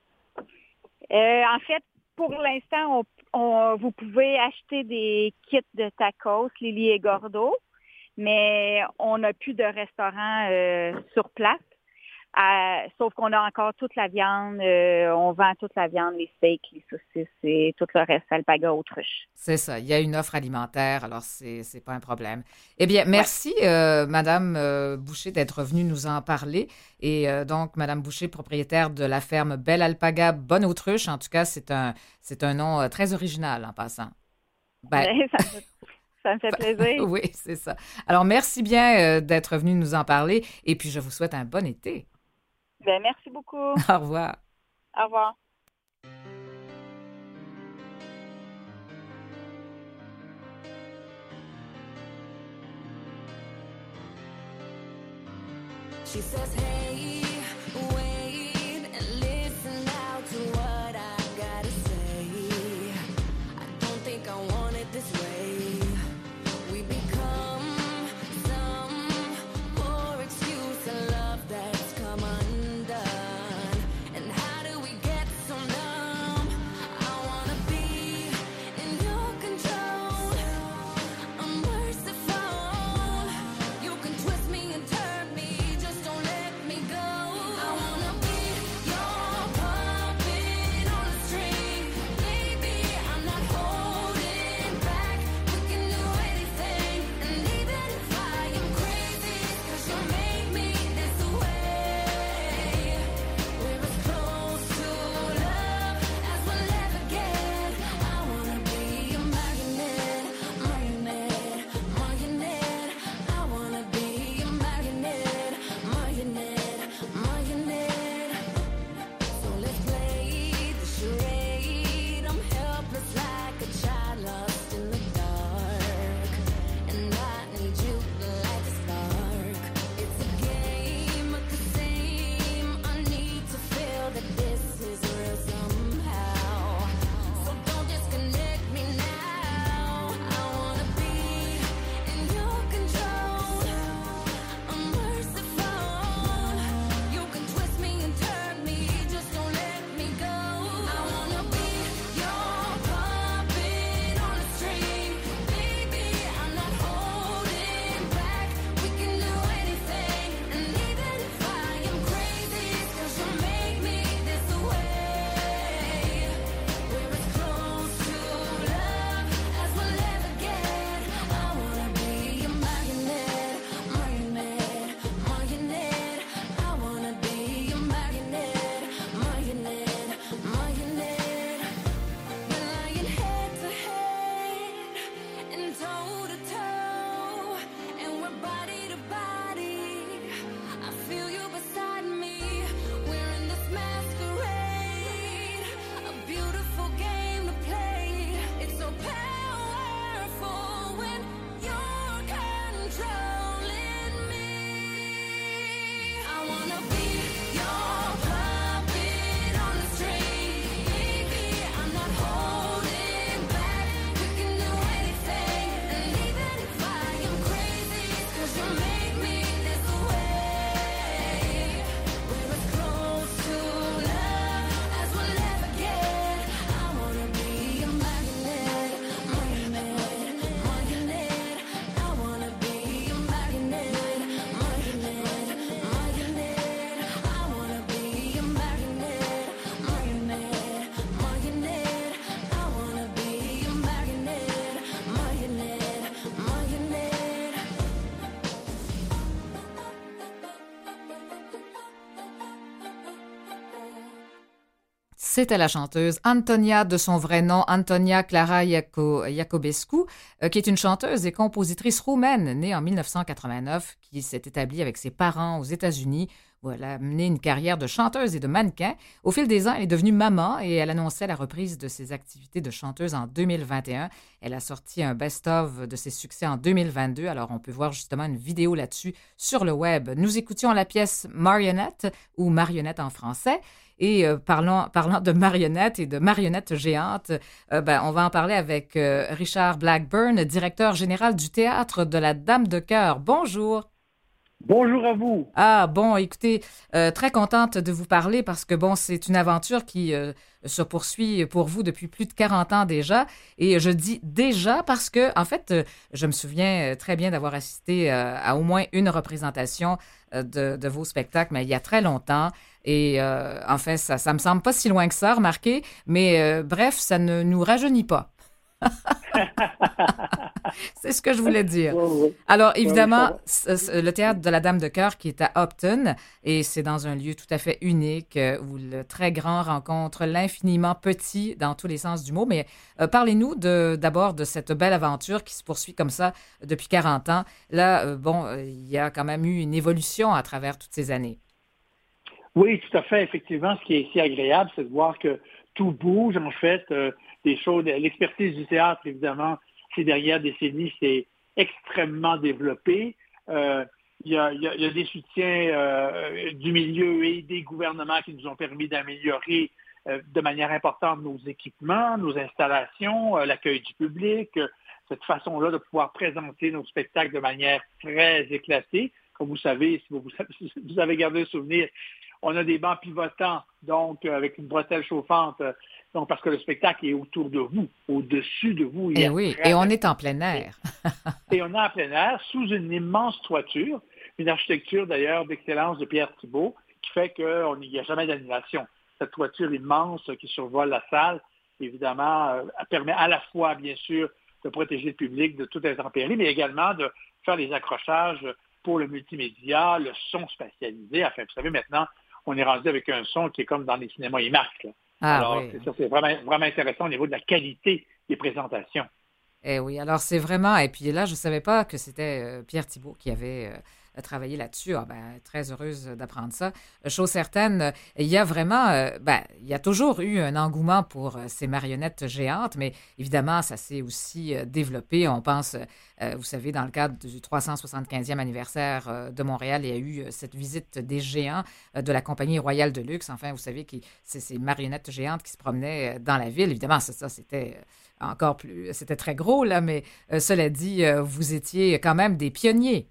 En fait, pour l'instant, vous pouvez acheter des kits de tacos, Lily et Gordo, mais on n'a plus de restaurant sur place. Sauf qu'on a encore toute la viande, on vend toute la viande, les steaks, les saucisses et tout le reste, alpaga, autruche. C'est ça, il y a une offre alimentaire, alors c'est pas un problème. Eh bien, merci, Madame Boucher, d'être venue nous en parler. Et donc, Madame Boucher, propriétaire de la ferme Belle Alpaga Bonne Autruche, en tout cas, c'est un nom très original en passant. Ça me fait plaisir. Oui, c'est ça. Alors, merci bien d'être venu nous en parler et puis je vous souhaite un bon été. Merci beaucoup. Au revoir. Au revoir. She says, hey, wait, and listen now to what I gotta say. I don't think I want it this way. We become some poor excuse of love that's come undone. And how do we get so numb? I wanna be in your control. I'm merciful. You can twist me and turn me. Just don't let me go. I wanna be your puppet on a string. Baby, I'm not holding back. We can do anything. And even if I am crazy, 'cause you make me this way. We're as close to love as we'll ever get. I wanna be a marionette, marionette, marionette. I wanna be a marionette, marionette, marionette. So let's play the charade. I'm helpless like a child lost in the dark, and I need you like a spark. It's a game of the same. I need to feel that this is real somehow. So don't disconnect me now. I wanna be in your control. I'm merciful. You can twist me and turn me. Just don't let me go. I wanna be your puppet on a string. Baby, I'm not holding back. We can do anything. And even if I am crazy, 'cause you make me this way. We're as close to love as we'll ever get. I wanna be a marionette, marionette, marionette. I wanna be a marionette, marionette, marionette. We're lying head to head and toe to toe, and we're body to body. I feel you beside me. We're in this masquerade, a beautiful game to play. It's so powerful when you're controlling me. I wanna be your puppet on a string. Baby, I'm not holding back. We can do anything. And even if I am crazy, 'cause you make me this way. We're as close to love as we'll ever get. I wanna be a marionette, marionette, marionette. I wanna be a marionette, marionette, marionette. I wanna be a marionette, marionette, marionette. I wanna be a marionette, marionette, marionette. C'était la chanteuse Antonia, de son vrai nom Antonia Clara Iacobescu, qui est une chanteuse et compositrice roumaine née en 1989, qui s'est établie avec ses parents aux États-Unis où elle a mené une carrière de chanteuse et de mannequin. Au fil des ans, elle est devenue maman et elle annonçait la reprise de ses activités de chanteuse en 2021. Elle a sorti un best-of de ses succès en 2022. Alors, on peut voir justement une vidéo là-dessus sur le web. Nous écoutions la pièce Marionette, ou Marionnette en français. Et parlant de marionnettes et de marionnettes géantes, on va en parler avec Richard Blackburn, directeur général du Théâtre de la Dame de Cœur. Bonjour. Bonjour à vous. Ah, bon, écoutez, très contente de vous parler parce que, bon, c'est une aventure qui se poursuit pour vous depuis plus de 40 ans déjà. Et je dis déjà parce que, en fait, je me souviens très bien d'avoir assisté à au moins une représentation de vos spectacles, mais il y a très longtemps. Et enfin, ça me semble pas si loin que ça, remarquez, mais bref, ça ne nous rajeunit pas. C'est ce que je voulais dire. Alors, évidemment, le Théâtre de la Dame de Cœur qui est à Upton, et c'est dans un lieu tout à fait unique où le très grand rencontre l'infiniment petit dans tous les sens du mot. Mais parlez-nous d'abord de cette belle aventure qui se poursuit comme ça depuis 40 ans. Là, il y a quand même eu une évolution à travers toutes ces années. Oui, tout à fait. Effectivement, ce qui est ici agréable, c'est de voir que tout bouge, en fait. Des choses, l'expertise du théâtre, évidemment, ces dernières décennies, c'est extrêmement développé. Il y a des soutiens du milieu et des gouvernements qui nous ont permis d'améliorer de manière importante nos équipements, nos installations, l'accueil du public, cette façon-là de pouvoir présenter nos spectacles de manière très éclatée. Comme vous savez, si vous avez gardé le souvenir, on a des bancs pivotants, donc avec une bretelle chauffante, donc parce que le spectacle est autour de vous, au-dessus de vous. Et oui, et on est en plein air. Et on est en plein air, sous une immense toiture, une architecture d'ailleurs d'excellence de Pierre Thibault, qui fait qu'il n'y a jamais d'annulation. Cette toiture immense qui survole la salle, évidemment, permet à la fois, bien sûr, de protéger le public de toute intempérie, mais également de faire les accrochages pour le multimédia, le son spatialisé. Enfin, vous savez, maintenant, on est rendu avec un son qui est comme dans les cinémas IMAX. Alors, oui. C'est vraiment intéressant au niveau de la qualité des présentations. Eh oui, alors c'est vraiment... Et puis là, je ne savais pas que c'était Pierre Thibault qui avait travaillé là-dessus. Ah, très heureuse d'apprendre ça. Chose certaine, il y a vraiment... il y a toujours eu un engouement pour ces marionnettes géantes, mais évidemment, ça s'est aussi développé. On pense, vous savez, dans le cadre du 375e anniversaire de Montréal, il y a eu cette visite des géants de la Compagnie royale de luxe. Enfin, vous savez, c'est ces marionnettes géantes qui se promenaient dans la ville. Évidemment, c'était... encore plus, c'était très gros, là, mais cela dit, vous étiez quand même des pionniers.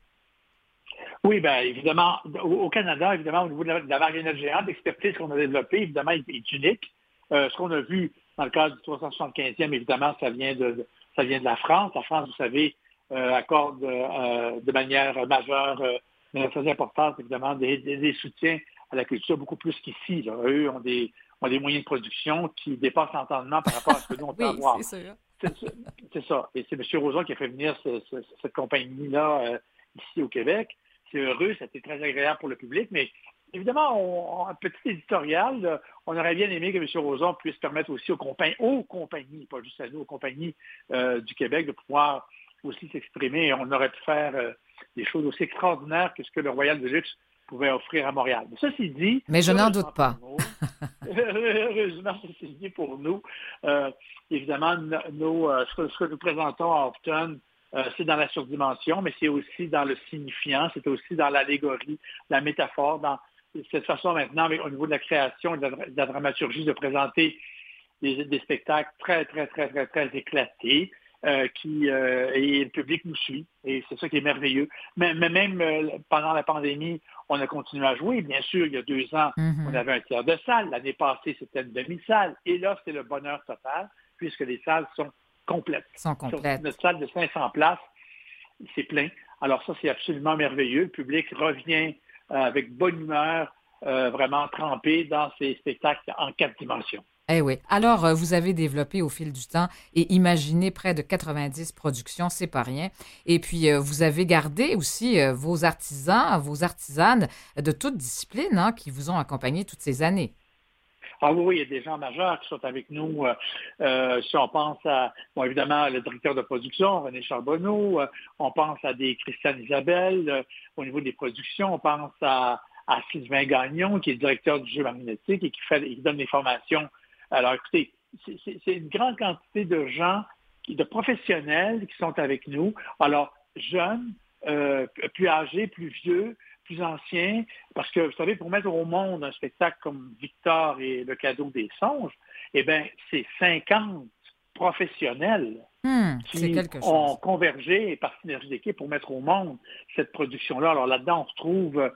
Oui, bien évidemment, au Canada, évidemment, au niveau de la marionnette géante, l'expertise qu'on a développée, évidemment, est unique. Ce qu'on a vu dans le cadre du 375e, évidemment, ça vient de la France. La France, vous savez, accorde de manière majeure, très importante, évidemment, des soutiens à la culture, beaucoup plus qu'ici. Là. Eux ont des moyens de production qui dépassent l'entendement par rapport à ce que nous, on peut avoir. C'est ça. Et c'est M. Roson qui a fait venir cette compagnie-là ici au Québec. C'est heureux, c'était très agréable pour le public, mais évidemment, un petit éditorial, on aurait bien aimé que M. Roson puisse permettre aussi aux compagnies, pas juste à nous, aux compagnies du Québec de pouvoir aussi s'exprimer. On aurait pu faire des choses aussi extraordinaires que ce que le Royal de Luxe pouvait offrir à Montréal. Mais ceci dit... Mais je n'en doute pas. Heureusement, ceci dit pour nous, évidemment, ce que nous présentons à Upton, c'est dans la surdimension, mais c'est aussi dans le signifiant, c'est aussi dans l'allégorie, la métaphore, dans cette façon maintenant, au niveau de la création et de la dramaturgie, de présenter des spectacles très, très, très, très, très éclatés, et le public nous suit, et c'est ça qui est merveilleux. Mais même pendant la pandémie, on a continué à jouer. Bien sûr, il y a 2 ans, on avait un tiers de salle. L'année passée, c'était une demi-salle. Et là, c'est le bonheur total, puisque les salles sont complètes. Sur notre salle de 500 places, c'est plein. Alors ça, c'est absolument merveilleux. Le public revient avec bonne humeur, vraiment trempé dans ces spectacles en 4 dimensions. Eh oui. Alors, vous avez développé au fil du temps et imaginé près de 90 productions, c'est pas rien. Et puis, vous avez gardé aussi vos artisans, vos artisanes de toutes disciplines qui vous ont accompagné toutes ces années. Ah oui, il y a des gens majeurs qui sont avec nous. Si on pense à, évidemment, le directeur de production, René Charbonneau, on pense à des Christiane Isabelle au niveau des productions, on pense à à Sylvain Gagnon, qui est directeur du jeu magnétique et qui donne des formations. Alors, écoutez, c'est une grande quantité de gens, de professionnels qui sont avec nous. Alors, jeunes, plus âgés, plus vieux, plus anciens, parce que, vous savez, pour mettre au monde un spectacle comme Victor et le cadeau des songes, eh bien, c'est 50 professionnels qui ont convergé par synergie d'équipe pour mettre au monde cette production-là. Alors là-dedans, on retrouve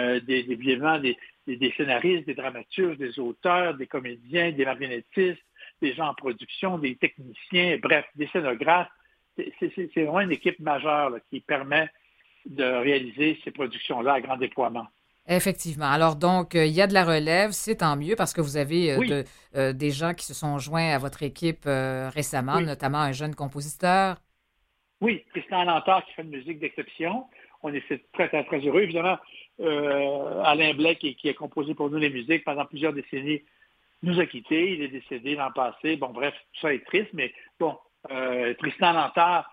des scénaristes, des dramaturges, des auteurs, des comédiens, des marionnettistes, des gens en production, des techniciens, bref, des scénographes. C'est vraiment une équipe majeure là, qui permet de réaliser ces productions-là à grand déploiement. Effectivement. Alors donc, il y a de la relève, c'est tant mieux parce que vous avez des gens qui se sont joints à votre équipe récemment, notamment un jeune compositeur. Oui, Tristan Lantard qui fait une musique d'exception. On est très, très, très heureux. Évidemment, Alain Blais qui a composé pour nous les musiques pendant plusieurs décennies nous a quittés. Il est décédé l'an passé. Bon, bref, tout ça est triste, mais bon, Tristan Lantard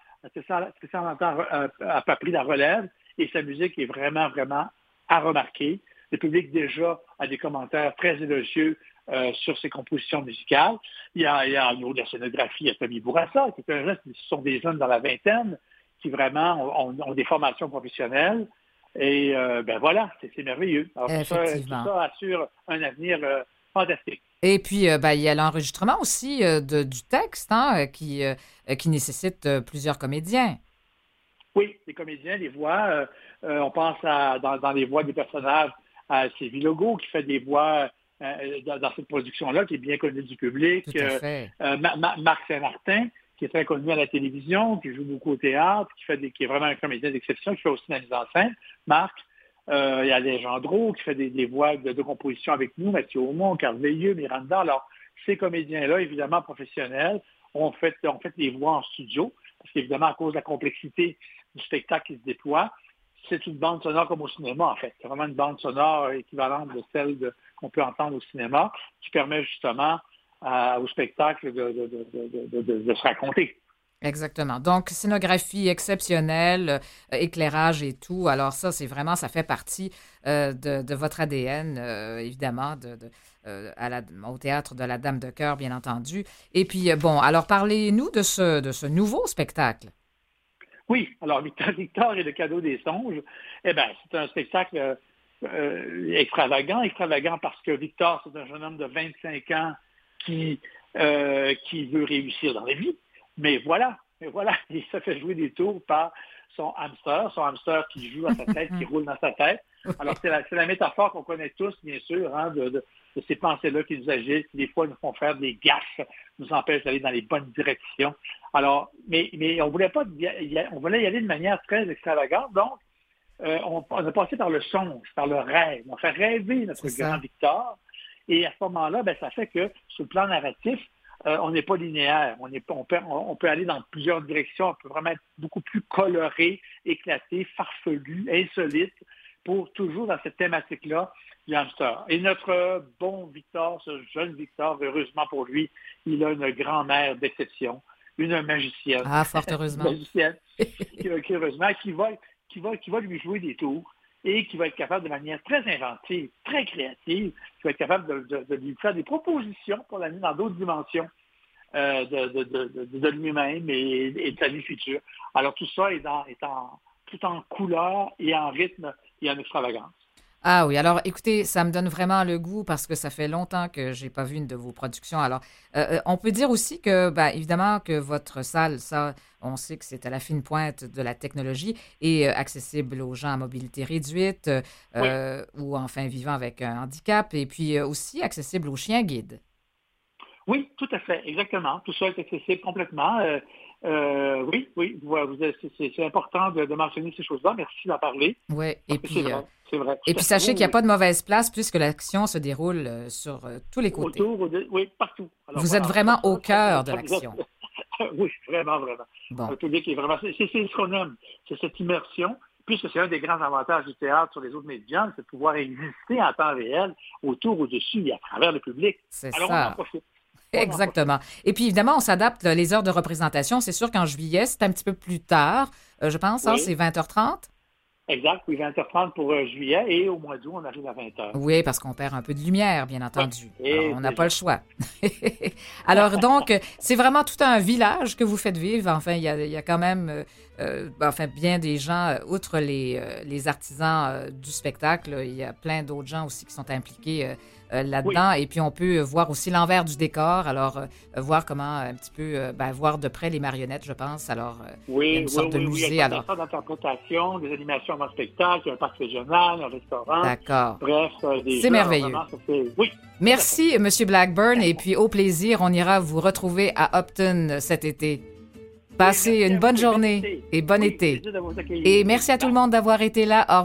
a pas pris la relève et sa musique est vraiment, vraiment à remarquer. Le public déjà a des commentaires très élogieux sur ses compositions musicales. Il y a au niveau de la scénographie, il y a Tommy Bourassa, qui est un jeune, ce sont des jeunes dans la vingtaine qui vraiment ont des formations professionnelles. Et voilà, c'est merveilleux. Alors, tout ça assure un avenir fantastique. Et puis, il y a l'enregistrement aussi du texte qui nécessite plusieurs comédiens. Oui, les comédiens, les voix. On pense dans les voix des personnages à Sylvie Legault qui fait des voix dans cette production-là, qui est bien connue du public. Tout à fait. Marc Saint-Martin, qui est très connu à la télévision, qui joue beaucoup au théâtre, qui est vraiment un comédien d'exception, qui fait aussi la mise en scène. Marc. Il y a Alejandro qui fait des voix de composition avec nous, Mathieu Aumont, Carl Veilleux, Miranda. Alors, ces comédiens-là, évidemment professionnels, ont fait les voix en studio, parce qu'évidemment, à cause de la complexité du spectacle qui se déploie, c'est une bande sonore comme au cinéma, en fait. C'est vraiment une bande sonore équivalente de celle qu'on peut entendre au cinéma, qui permet justement au spectacle de se raconter. Exactement. Donc, scénographie exceptionnelle, éclairage et tout. Alors ça, ça fait partie de votre ADN, évidemment, au Théâtre de la Dame de Cœur, bien entendu. Et puis, alors parlez-nous de ce nouveau spectacle. Oui, alors Victor et le cadeau des songes, c'est un spectacle extravagant parce que Victor, c'est un jeune homme de 25 ans qui veut réussir dans la vie. Mais voilà, il se fait jouer des tours par son hamster qui joue à sa tête, qui roule dans sa tête. Alors, c'est la métaphore qu'on connaît tous, bien sûr, de ces pensées-là qui nous agitent, qui des fois nous font faire des gaffes, nous empêchent d'aller dans les bonnes directions. Alors, mais on voulait y aller de manière très extravagante, donc on a passé par le songe, par le rêve. On fait rêver notre grand Victor, et à ce moment-là, ça fait que, sur le plan narratif, on n'est pas linéaire. On peut aller dans plusieurs directions. On peut vraiment être beaucoup plus coloré, éclaté, farfelu, insolite, pour toujours dans cette thématique-là du hamster. Et notre bon Victor, ce jeune Victor, heureusement pour lui, il a une grand-mère d'exception, une magicienne. Ah, fort heureusement. Une magicienne qui va lui jouer des tours et qui va être capable de manière très inventive, très créative, qui va être capable de lui faire des propositions pour l'amener dans d'autres dimensions de lui-même et de sa vie future. Alors tout ça est tout en couleur et en rythme et en extravagance. Ah oui, alors écoutez, ça me donne vraiment le goût parce que ça fait longtemps que j'ai pas vu une de vos productions. Alors, on peut dire aussi que, évidemment, que votre salle, ça, on sait que c'est à la fine pointe de la technologie et accessible aux gens à mobilité réduite ou enfin vivant avec un handicap et puis aussi accessible aux chiens guides. Oui, tout à fait, exactement. Tout ça est accessible complètement. Oui, c'est important de mentionner ces choses-là. Merci d'en parler. Oui, et puis... C'est vrai. Et puis, sachez qu'il n'y a pas de mauvaise place puisque l'action se déroule sur tous les côtés. Oui, partout. Alors, vous êtes vraiment au cœur de l'action. Oui, vraiment. Bon. Le public est vraiment... C'est ce qu'on aime. C'est cette immersion, puisque c'est un des grands avantages du théâtre sur les autres médias, c'est de pouvoir exister en temps réel, autour, au-dessus et à travers le public. Alors, ça. On en profite. Exactement. Et puis, évidemment, on s'adapte les heures de représentation. C'est sûr qu'en juillet, c'est un petit peu plus tard. Je pense, c'est 20h30. Exact, oui, 20h30 pour juillet et au mois d'août, on arrive à 20h. Oui, parce qu'on perd un peu de lumière, bien entendu. Oui, alors, on n'a pas le choix. Alors donc, c'est vraiment tout un village que vous faites vivre. Enfin, il y a quand même bien des gens, outre les artisans du spectacle, il y a plein d'autres gens aussi qui sont impliqués là-dedans. Oui. Et puis, on peut voir aussi l'envers du décor. Alors, voir comment un petit peu, voir de près les marionnettes, je pense. Alors, il y a une sorte de musée. Il y a une sorte d'interprétation, des animations en spectacle, un parc régional, un restaurant. D'accord. Bref, c'est merveilleux. Oui. Merci, M. Blackburn. Et puis, au plaisir, on ira vous retrouver à Upton cet été. Passez une bonne journée et bon été. Et merci à tout le monde d'avoir été là. Au revoir.